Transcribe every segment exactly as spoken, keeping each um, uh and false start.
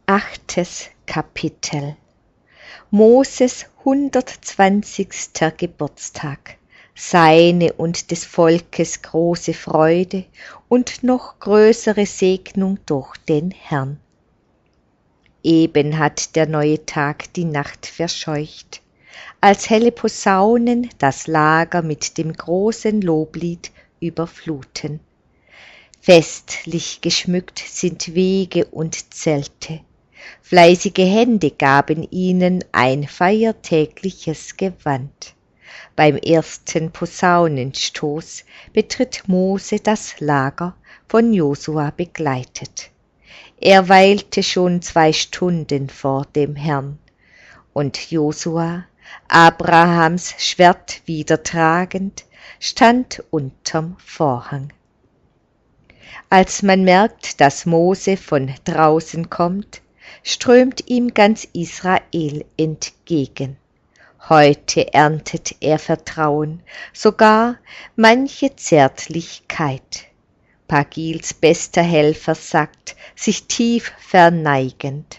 Achtes Kapitel. Moses hundertzwanzigster Geburtstag, seine und des Volkes große Freude und noch größere Segnung durch den Herrn. Eben hat der neue Tag die Nacht verscheucht, als helle Posaunen das Lager mit dem großen Loblied überfluten. Festlich geschmückt sind Wege und Zelte, fleißige Hände gaben ihnen ein feiertägliches Gewand. Beim ersten Posaunenstoß betritt Mose das Lager, von Josua begleitet. Er weilte schon zwei Stunden vor dem Herrn, und Josua, Abrahams Schwert wieder tragend, stand unterm Vorhang. Als man merkt, dass Mose von draußen kommt, strömt ihm ganz Israel entgegen. Heute erntet er Vertrauen, sogar manche Zärtlichkeit. Pagils bester Helfer sagt, sich tief verneigend: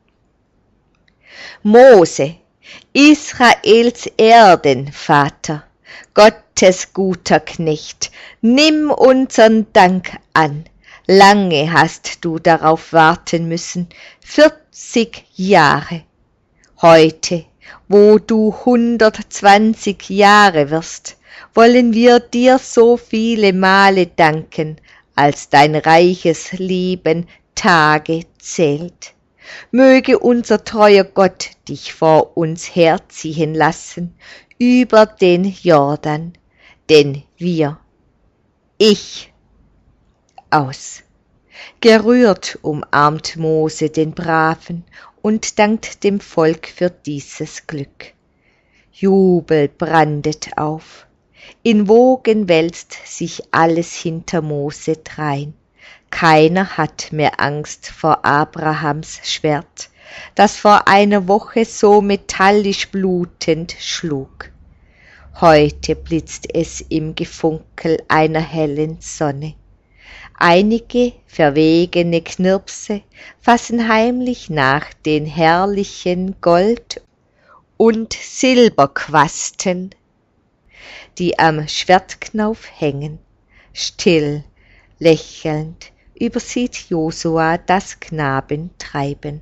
Mose, Israels Erdenvater, Gottes guter Knecht, nimm unsern Dank an. Lange hast du darauf warten müssen, vierzig Jahre. Heute, wo du hundertzwanzig Jahre wirst, wollen wir dir so viele Male danken, als dein reiches Leben Tage zählt. Möge unser treuer Gott dich vor uns herziehen lassen, über den Jordan, denn wir, ich, aus. Gerührt umarmt Mose den Braven und dankt dem Volk für dieses Glück. Jubel brandet auf. In Wogen wälzt sich alles hinter Mose drein. Keiner hat mehr Angst vor Abrahams Schwert, das vor einer Woche so metallisch blutend schlug. Heute blitzt es im Gefunkel einer hellen Sonne. Einige verwegene Knirpse fassen heimlich nach den herrlichen Gold- und Silberquasten, die am Schwertknauf hängen. Still, lächelnd übersieht Josua das Knabentreiben.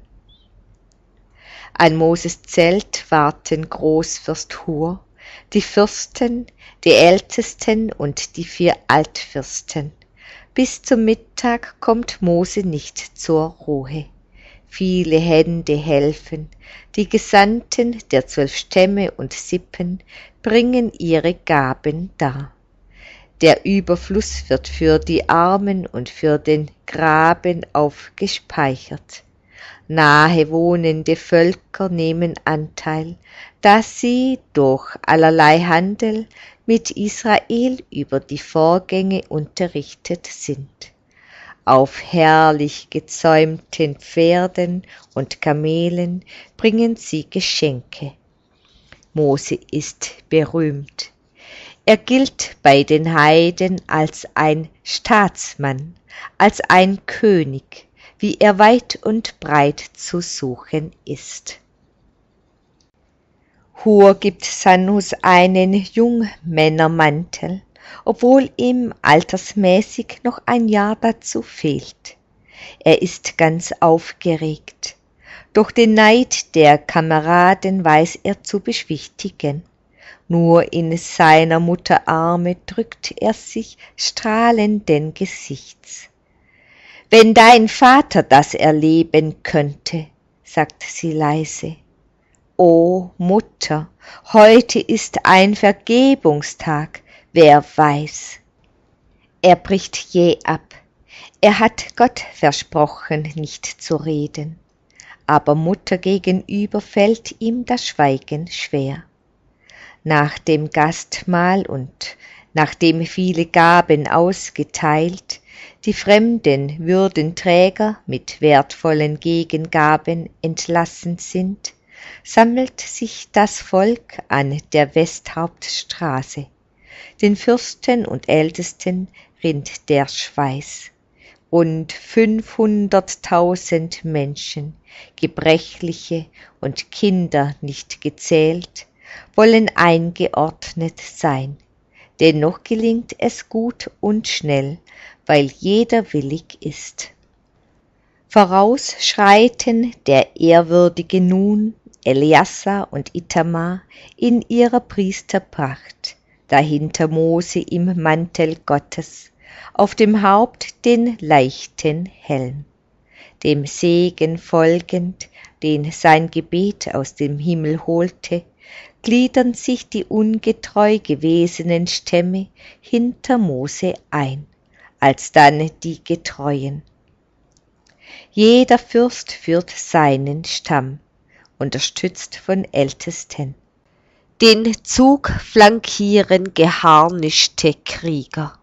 An Moses Zelt warten Großfürst Hur, die Fürsten, die Ältesten und die vier Altfürsten. Bis zum Mittag kommt Mose nicht zur Ruhe. Viele Hände helfen, die Gesandten der zwölf Stämme und Sippen bringen ihre Gaben dar. Der Überfluss wird für die Armen und für den Graben aufgespeichert. Nahe wohnende Völker nehmen Anteil, dass sie durch allerlei Handel mit Israel über die Vorgänge unterrichtet sind. Auf herrlich gezäumten Pferden und Kamelen bringen sie Geschenke. Mose ist berühmt. Er gilt bei den Heiden als ein Staatsmann, als ein König, wie er weit und breit zu suchen ist. Hur gibt Sanus einen Jungmännermantel, obwohl ihm altersmäßig noch ein Jahr dazu fehlt. Er ist ganz aufgeregt. Doch den Neid der Kameraden weiß er zu beschwichtigen. Nur in seiner Mutter Arme drückt er sich strahlenden Gesichts. Wenn dein Vater das erleben könnte, sagt sie leise. O Mutter, heute ist ein Vergebungstag, wer weiß. Er bricht jäh ab. Er hat Gott versprochen, nicht zu reden. Aber Mutter gegenüber fällt ihm das Schweigen schwer. Nach dem Gastmahl und nachdem viele Gaben ausgeteilt, die fremden Würdenträger mit wertvollen Gegengaben entlassen sind, sammelt sich das Volk an der Westhauptstraße. Den Fürsten und Ältesten rinnt der Schweiß. und fünfhunderttausend Menschen, Gebrechliche und Kinder nicht gezählt, wollen eingeordnet sein. Dennoch gelingt es gut und schnell, weil jeder willig ist. Voraus schreiten der ehrwürdige Nun, Eleazar und Itamar in ihrer Priesterpracht, dahinter Mose im Mantel Gottes, auf dem Haupt den leichten Helm. Dem Segen folgend, den sein Gebet aus dem Himmel holte, gliedern sich die ungetreu gewesenen Stämme hinter Mose ein, alsdann die Getreuen. Jeder Fürst führt seinen Stamm, unterstützt von Ältesten. Den Zug flankieren geharnischte Krieger.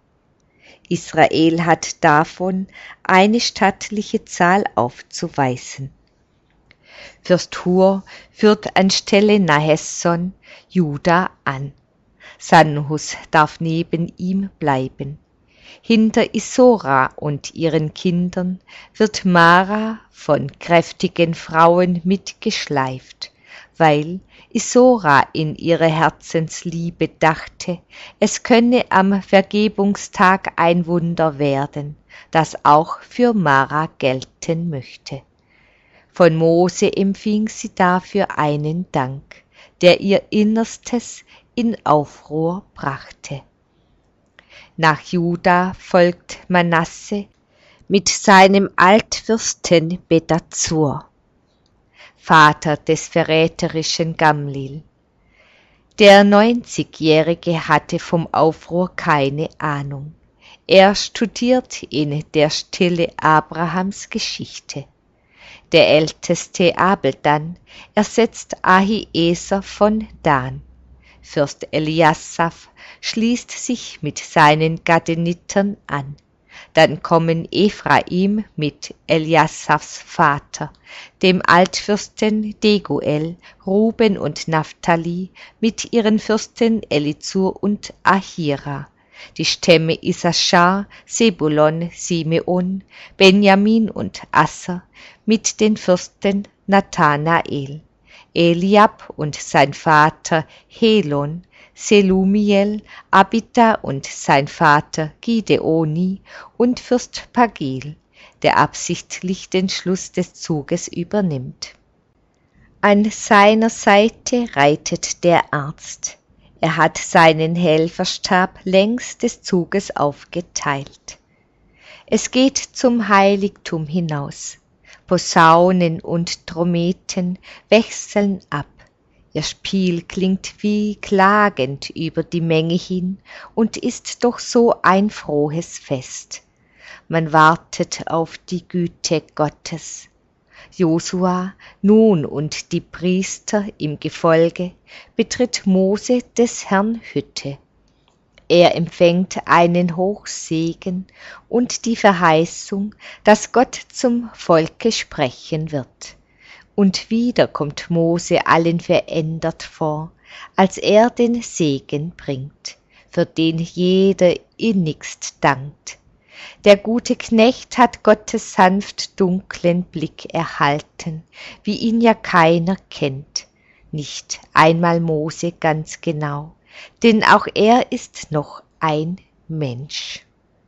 Israel hat davon eine stattliche Zahl aufzuweisen. Fürst Hur führt anstelle Nahesson Juda an. Sanhus darf neben ihm bleiben. Hinter Isora und ihren Kindern wird Mara von kräftigen Frauen mitgeschleift, weil Isora in ihre Herzensliebe dachte, es könne am Vergebungstag ein Wunder werden, das auch für Mara gelten möchte. Von Mose empfing sie dafür einen Dank, der ihr Innerstes in Aufruhr brachte. Nach Juda folgt Manasse mit seinem Altfürsten Bedazur, Vater des verräterischen Gamliel. Der neunzigjährige hatte vom Aufruhr keine Ahnung. Er studiert in der Stille Abrahams Geschichte. Der älteste Abel dann ersetzt Ahieser von Dan. Fürst Eliasaph schließt sich mit seinen Gadenitern an. Dann kommen Ephraim mit Eliasaphs Vater, dem Altfürsten Deguel, Ruben und Naphtali mit ihren Fürsten Elizur und Ahira, die Stämme Issachar, Sebulon, Simeon, Benjamin und Asser mit den Fürsten Nathanael, Eliab und sein Vater Helon, Selumiel, Abita und sein Vater Gideoni und Fürst Pagil, der absichtlich den Schluss des Zuges übernimmt. An seiner Seite reitet der Arzt. Er hat seinen Helferstab längs des Zuges aufgeteilt. Es geht zum Heiligtum hinaus. Posaunen und Trommeten wechseln ab. Ihr Spiel klingt wie klagend über die Menge hin und ist doch so ein frohes Fest. Man wartet auf die Güte Gottes. Josua, Nun und die Priester im Gefolge betritt Mose des Herrn Hütte. Er empfängt einen Hochsegen und die Verheißung, dass Gott zum Volke sprechen wird. Und wieder kommt Mose allen verändert vor, als er den Segen bringt, für den jeder innigst dankt. Der gute Knecht hat Gottes sanft dunklen Blick erhalten, wie ihn ja keiner kennt, nicht einmal Mose ganz genau, denn auch er ist noch ein Mensch.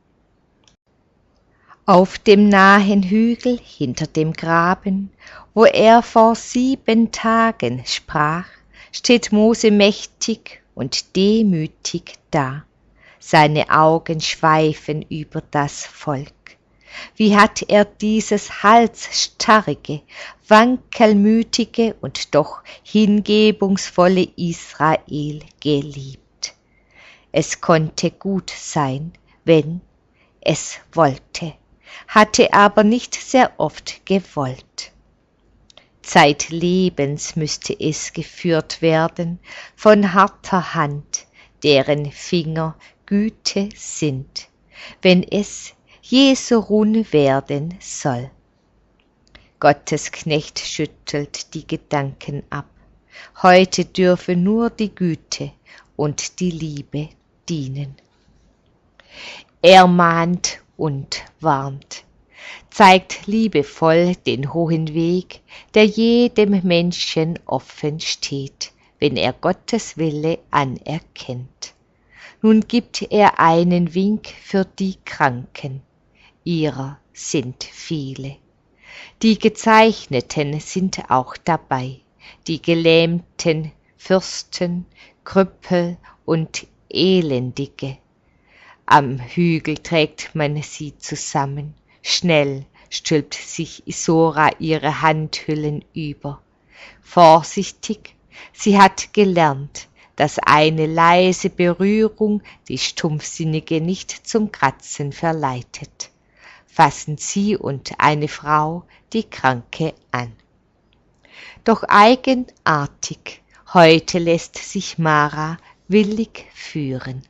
Auf dem nahen Hügel hinter dem Graben, wo er vor sieben Tagen sprach, steht Mose mächtig und demütig da. Seine Augen schweifen über das Volk. Wie hat er dieses halsstarrige, wankelmütige und doch hingebungsvolle Israel geliebt. Es konnte gut sein, wenn es wollte, hatte aber nicht sehr oft gewollt. Zeitlebens müsste es geführt werden von harter Hand, deren Finger Güte sind, wenn es Jesurun werden soll. Gottes Knecht schüttelt die Gedanken ab. Heute dürfe nur die Güte und die Liebe dienen. Er mahnt und warnt. zeigt liebevoll den hohen Weg, der jedem Menschen offen steht, wenn er Gottes Wille anerkennt. Nun gibt er einen Wink für die Kranken, ihrer sind viele. Die Gezeichneten sind auch dabei, die Gelähmten, Fürsten, Krüppel und Elendige. Am Hügel trägt man sie zusammen, schnell stülpt sich Isora ihre Handhüllen über. Vorsichtig, sie hat gelernt, dass eine leise Berührung die Stumpfsinnige nicht zum Kratzen verleitet. Fassen sie und eine Frau die Kranke an. Doch eigenartig, heute lässt sich Mara willig führen.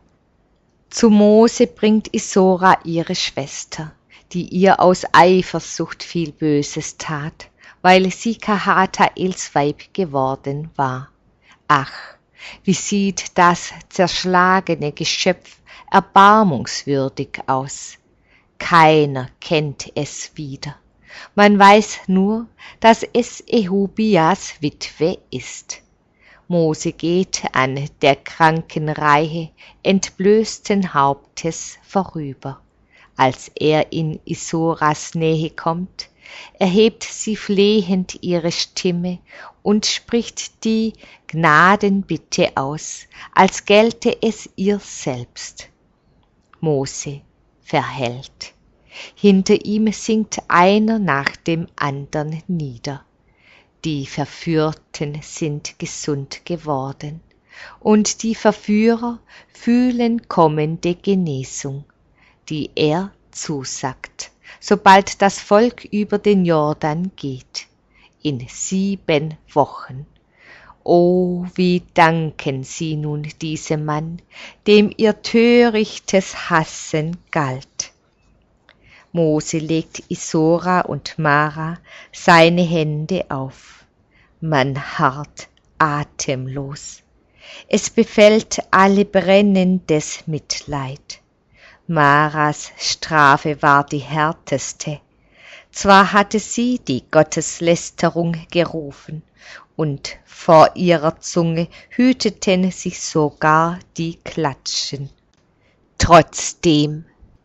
Zu Mose bringt Isora ihre Schwester, die ihr aus Eifersucht viel Böses tat, weil sie Kahataels Weib geworden war. Ach, wie sieht das zerschlagene Geschöpf erbarmungswürdig aus. Keiner kennt es wieder. Man weiß nur, dass es Ehubias Witwe ist. Mose geht an der kranken Reihe entblößten Hauptes vorüber. Als er in Isoras Nähe kommt, erhebt sie flehend ihre Stimme und spricht die Gnadenbitte aus, als gelte es ihr selbst. Mose verhält. Hinter ihm sinkt einer nach dem andern nieder. Die Verführten sind gesund geworden, und die Verführer fühlen kommende Genesung, die er zusagt, sobald das Volk über den Jordan geht, in sieben Wochen. O, wie danken sie nun diesem Mann, dem ihr törichtes Hassen galt. Mose legt Isora und Mara seine Hände auf. Man harrt atemlos. Es befällt alle brennendes Mitleid. Maras Strafe war die härteste. Zwar hatte sie die Gotteslästerung gerufen, und vor ihrer Zunge hüteten sich sogar die Klatschen. Trotzdem,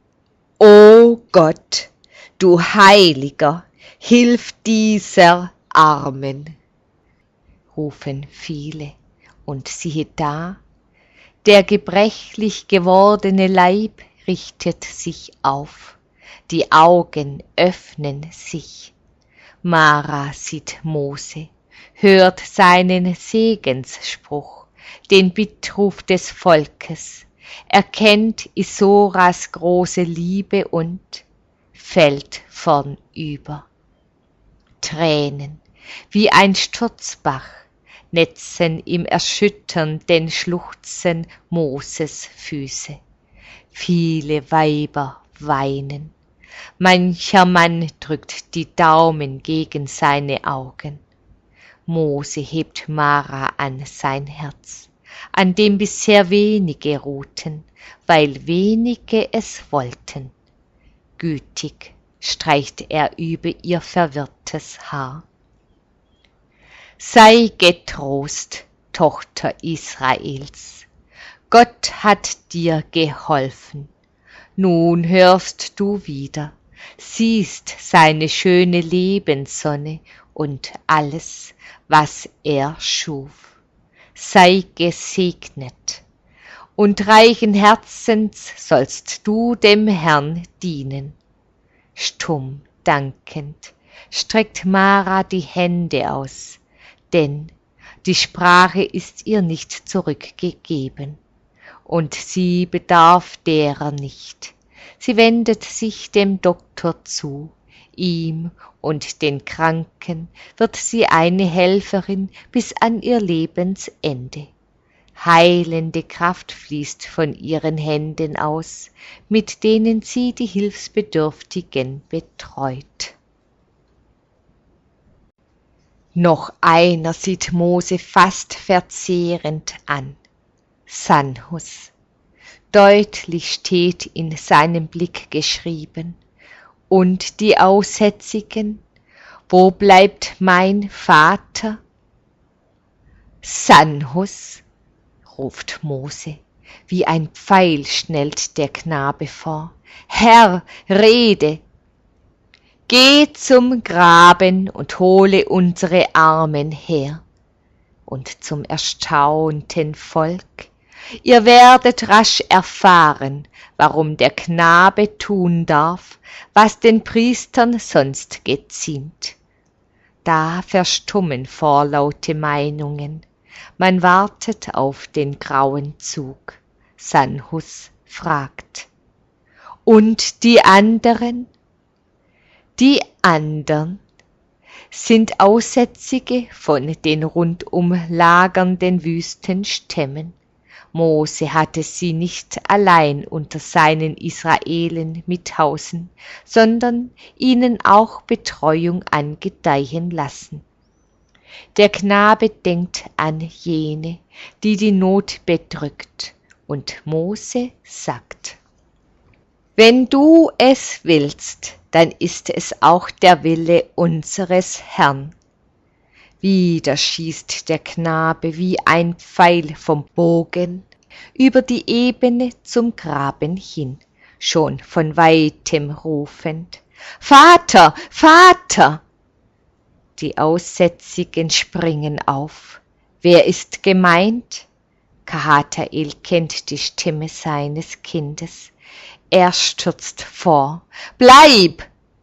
o Gott, du Heiliger, hilf dieser Armen, rufen viele, und siehe da, der gebrechlich gewordene Leib richtet sich auf, die Augen öffnen sich. Mara sieht Mose, hört seinen Segensspruch, den Bittruf des Volkes, erkennt Isoras große Liebe und fällt vornüber. Tränen, wie ein Sturzbach, netzen im erschütternden Schluchzen Moses Füße. Viele Weiber weinen, mancher Mann drückt die Daumen gegen seine Augen. Mose hebt Mara an sein Herz, an dem bisher wenige ruhten, weil wenige es wollten. Gütig streicht er über ihr verwirrtes Haar. Sei getrost, Tochter Israels, Gott hat dir geholfen. Nun hörst du wieder, siehst seine schöne Lebenssonne und alles, was er schuf. Sei gesegnet, und reichen Herzens sollst du dem Herrn dienen. Stumm dankend streckt Mara die Hände aus, denn die Sprache ist ihr nicht zurückgegeben, und sie bedarf derer nicht. Sie wendet sich dem Doktor zu, ihm und den Kranken wird sie eine Helferin bis an ihr Lebensende. Heilende Kraft fließt von ihren Händen aus, mit denen sie die Hilfsbedürftigen betreut. Noch einer sieht Mose fast verzehrend an. Sanhus. Deutlich steht in seinem Blick geschrieben: Und die Aussätzigen, wo bleibt mein Vater? Sanhus, ruft Mose, wie ein Pfeil schnellt der Knabe vor. Herr, rede! Geh zum Graben und hole unsere Armen her. Und zum erstaunten Volk, ihr werdet rasch erfahren, warum der Knabe tun darf, was den Priestern sonst geziemt. Da verstummen vorlaute Meinungen, man wartet auf den grauen Zug. Sanhus fragt. Und die anderen? Die andern sind Aussätzige von den rundum lagernden Wüstenstämmen. Mose hatte sie nicht allein unter seinen Israelen mit Hausen, sondern ihnen auch Betreuung angedeihen lassen. Der Knabe denkt an jene, die die Not bedrückt, und Mose sagt: Wenn du es willst, dann ist es auch der Wille unseres Herrn. Wieder schießt der Knabe wie ein Pfeil vom Bogen über die Ebene zum Graben hin, schon von weitem rufend: Vater, Vater! Die Aussätzigen springen auf. Wer ist gemeint? Kahatael kennt die Stimme seines Kindes. Er stürzt vor. Bleib!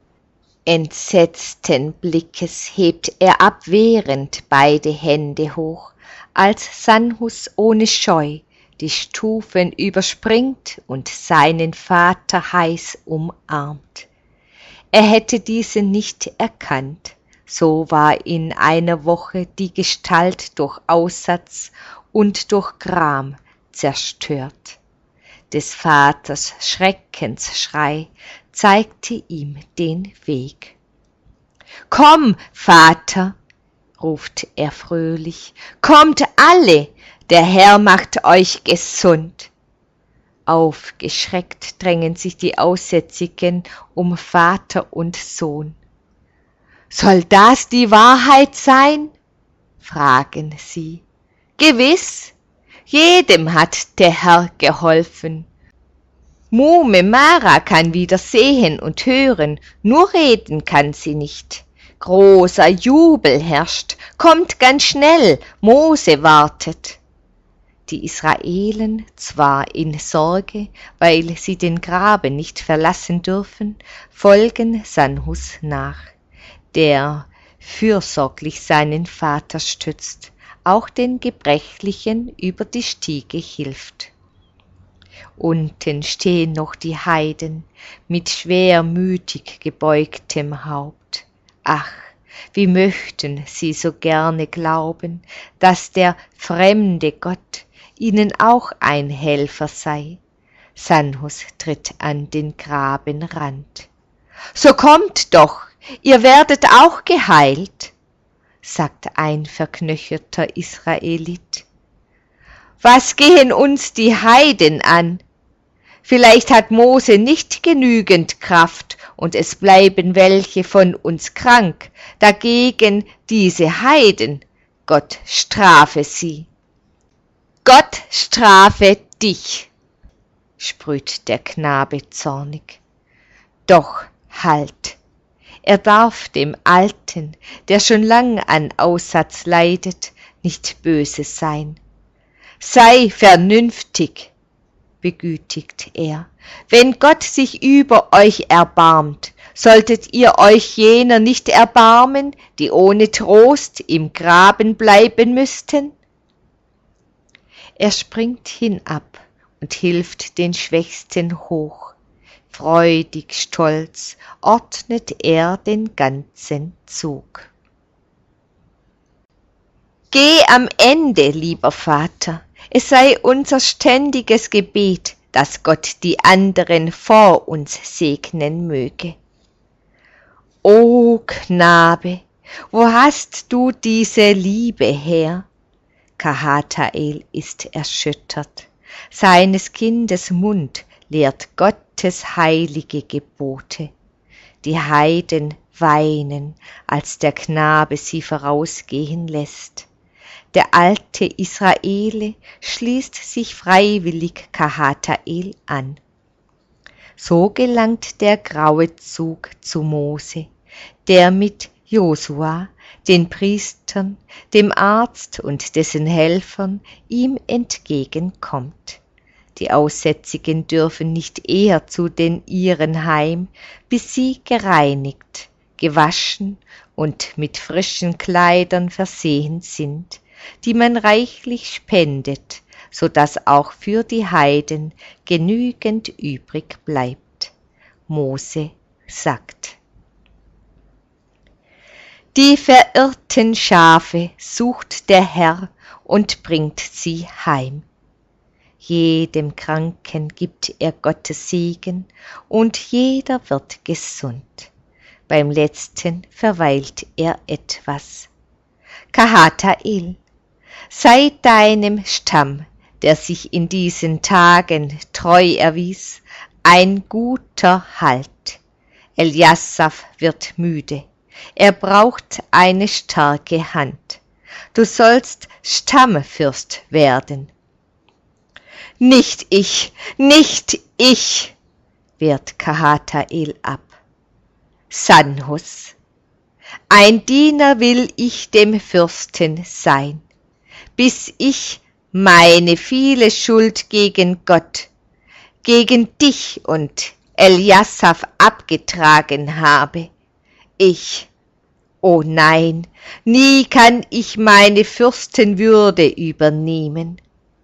Entsetzten Blickes hebt er abwehrend beide Hände hoch, als Sanhus ohne Scheu die Stufen überspringt und seinen Vater heiß umarmt. Er hätte diesen nicht erkannt, so war in einer Woche die Gestalt durch Aussatz und durch Gram zerstört. Des Vaters Schreckensschrei zeigte ihm den Weg. Komm, Vater, ruft er fröhlich, kommt alle, der Herr macht euch gesund. Aufgeschreckt drängen sich die Aussätzigen um Vater und Sohn. Soll das die Wahrheit sein? Fragen sie. Gewiss, jedem hat der Herr geholfen. Mume Mara kann wieder sehen und hören, nur reden kann sie nicht. Großer Jubel herrscht, kommt ganz schnell, Mose wartet. Die Israelen, zwar in Sorge, weil sie den Graben nicht verlassen dürfen, folgen Sanhus nach, der fürsorglich seinen Vater stützt, auch den Gebrechlichen über die Stiege hilft. Unten stehen noch die Heiden mit schwermütig gebeugtem Haupt. Ach, wie möchten sie so gerne glauben, dass der fremde Gott ihnen auch ein Helfer sei. Sanhus tritt an den Grabenrand. So kommt doch, ihr werdet auch geheilt, sagt ein verknöcherter Israelit. Was gehen uns die Heiden an? Vielleicht hat Mose nicht genügend Kraft und es bleiben welche von uns krank. Dagegen diese Heiden, Gott strafe sie. Gott strafe dich, sprüht der Knabe zornig. Doch halt, er darf dem Alten, der schon lang an Aussatz leidet, nicht böse sein. Sei vernünftig, begütigt er. Wenn Gott sich über euch erbarmt, solltet ihr euch jener nicht erbarmen, die ohne Trost im Graben bleiben müssten? Er springt hinab und hilft den Schwächsten hoch. Freudig stolz ordnet er den ganzen Zug. Geh am Ende, lieber Vater, es sei unser ständiges Gebet, dass Gott die anderen vor uns segnen möge. O Knabe, wo hast du diese Liebe her? Kahatael ist erschüttert. Seines Kindes Mund lehrt Gottes heilige Gebote. die Heiden weinen, als der Knabe sie vorausgehen lässt. Der alte Israele schließt sich freiwillig Kahatael an. So gelangt der graue Zug zu Mose, der mit Josua, den Priestern, dem Arzt und dessen Helfern ihm entgegenkommt. Die Aussätzigen dürfen nicht eher zu den ihren heim, bis sie gereinigt, gewaschen und mit frischen Kleidern versehen sind, die man reichlich spendet, so dass auch für die Heiden genügend übrig bleibt. Mose sagt: Die verirrten Schafe sucht der Herr und bringt sie heim. Jedem Kranken gibt er Gottes Segen, und jeder wird gesund. Beim Letzten verweilt er etwas. Kahatael, sei deinem Stamm, der sich in diesen Tagen treu erwies, ein guter Halt. Eljasaf wird müde, er braucht eine starke Hand. Du sollst Stammfürst werden. Nicht ich, nicht ich, wehrt Kahatael ab. Sanhus, ein Diener will ich dem Fürsten sein, bis ich meine viele Schuld gegen Gott, gegen dich und Eljasaf abgetragen habe. Ich, oh nein, nie kann ich meine Fürstenwürde übernehmen.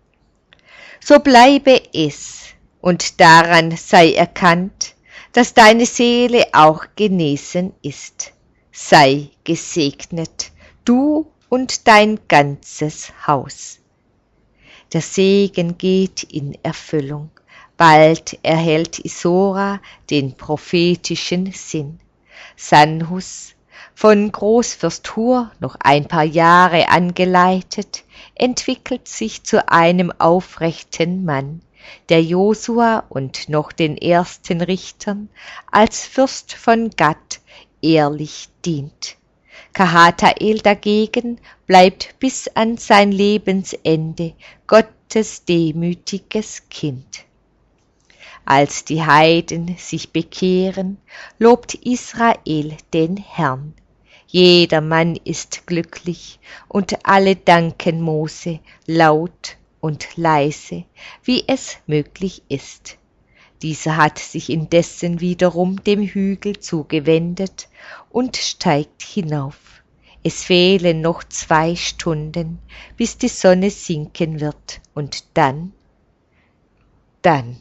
So bleibe es, und daran sei erkannt, dass deine Seele auch genesen ist. Sei gesegnet, du und dein ganzes Haus. Der Segen geht in Erfüllung. Bald erhält Isora den prophetischen Sinn. Sanhus, von Großfürst Hur noch ein paar Jahre angeleitet, entwickelt sich zu einem aufrechten Mann, der Josua und noch den ersten Richtern als Fürst von Gad ehrlich dient. Kahatael dagegen bleibt bis an sein Lebensende Gottes demütiges Kind. Als die Heiden sich bekehren, lobt Israel den Herrn. Jedermann ist glücklich, und alle danken Mose laut und leise, wie es möglich ist. Dieser hat sich indessen wiederum dem Hügel zugewendet und steigt hinauf. Es fehlen noch zwei Stunden, bis die Sonne sinken wird, und dann, dann.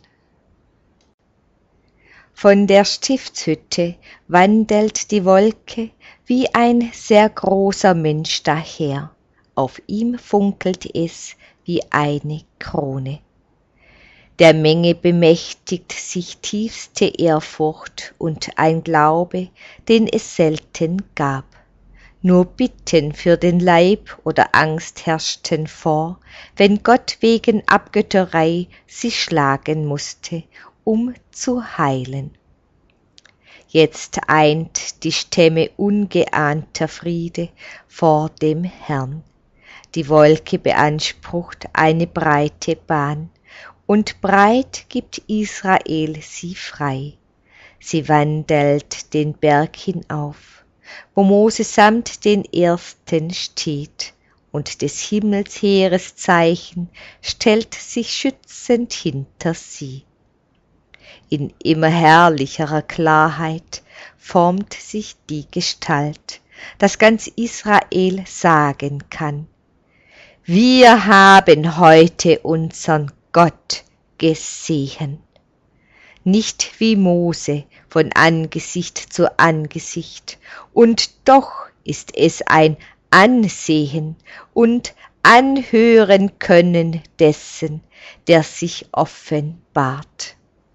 Von der Stiftshütte wandelt die Wolke wie ein sehr großer Mensch daher. Auf ihm funkelt es wie eine Krone. Der Menge bemächtigt sich tiefste Ehrfurcht und ein Glaube, den es selten gab. Nur Bitten für den Leib oder Angst herrschten vor, wenn Gott wegen Abgötterei sie schlagen musste, um zu heilen. Jetzt eint die Stämme ungeahnter Friede vor dem Herrn. Die Wolke beansprucht eine breite Bahn, und breit gibt Israel sie frei. Sie wandelt den Berg hinauf, wo Mose samt den Ersten steht, und des Himmelsheeres Zeichen stellt sich schützend hinter sie. In immer herrlicherer Klarheit formt sich die Gestalt, dass ganz Israel sagen kann: Wir haben heute unseren Gott gesehen. Nicht wie Mose von Angesicht zu Angesicht, und doch ist es ein Ansehen und Anhören können dessen, der sich offenbart.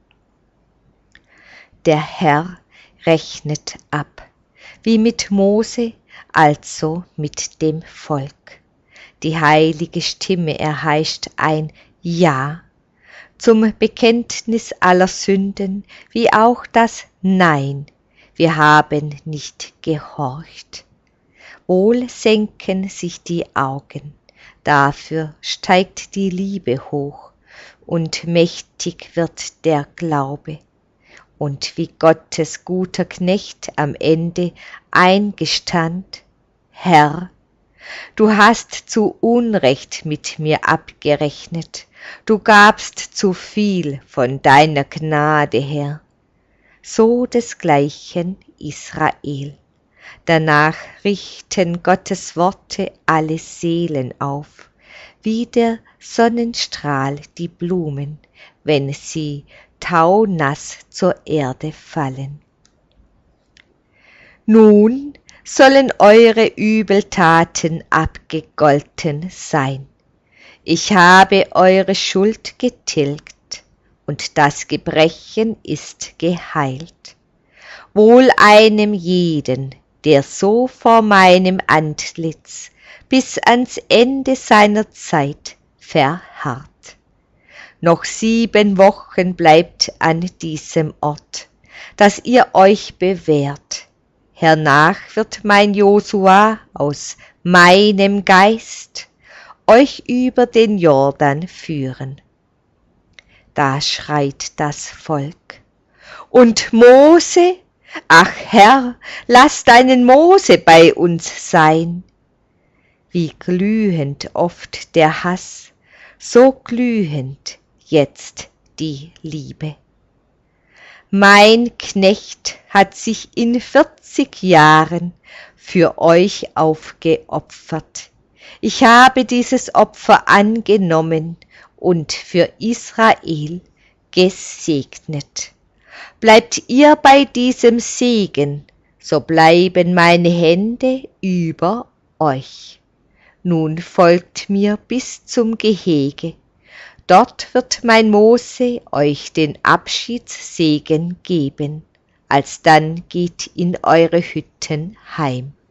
Der Herr rechnet ab, wie mit Mose, also mit dem Volk. Die heilige Stimme erheischt ein Ja zum Bekenntnis aller Sünden, wie auch das Nein. wir haben nicht gehorcht. Wohl senken sich die Augen, dafür steigt die Liebe hoch, und mächtig wird der Glaube. Und wie Gottes guter Knecht am Ende eingestand: Herr, du hast zu Unrecht mit mir abgerechnet, du gabst zu viel von deiner Gnade her. So desgleichen Israel. Danach richten Gottes Worte alle Seelen auf, wie der Sonnenstrahl die Blumen, wenn sie taunass zur Erde fallen. Nun sollen eure Übeltaten abgegolten sein. Ich habe eure Schuld getilgt, und das Gebrechen ist geheilt. Wohl einem jeden, der so vor meinem Antlitz bis ans Ende seiner Zeit verharrt. Noch sieben Wochen bleibt an diesem Ort, dass ihr euch bewährt. Hernach wird mein Josua aus meinem Geist euch über den Jordan führen. Da schreit das Volk: Und Mose? Ach Herr, lass deinen Mose bei uns sein. Wie glühend oft der Hass, so glühend jetzt die Liebe. Mein Knecht hat sich in vierzig Jahren für euch aufgeopfert. Ich habe dieses Opfer angenommen und für Israel gesegnet. Bleibt ihr bei diesem Segen, so bleiben meine Hände über euch. Nun folgt mir bis zum Gehege. Dort wird mein Mose euch den Abschiedssegen geben. Alsdann geht in eure Hütten heim.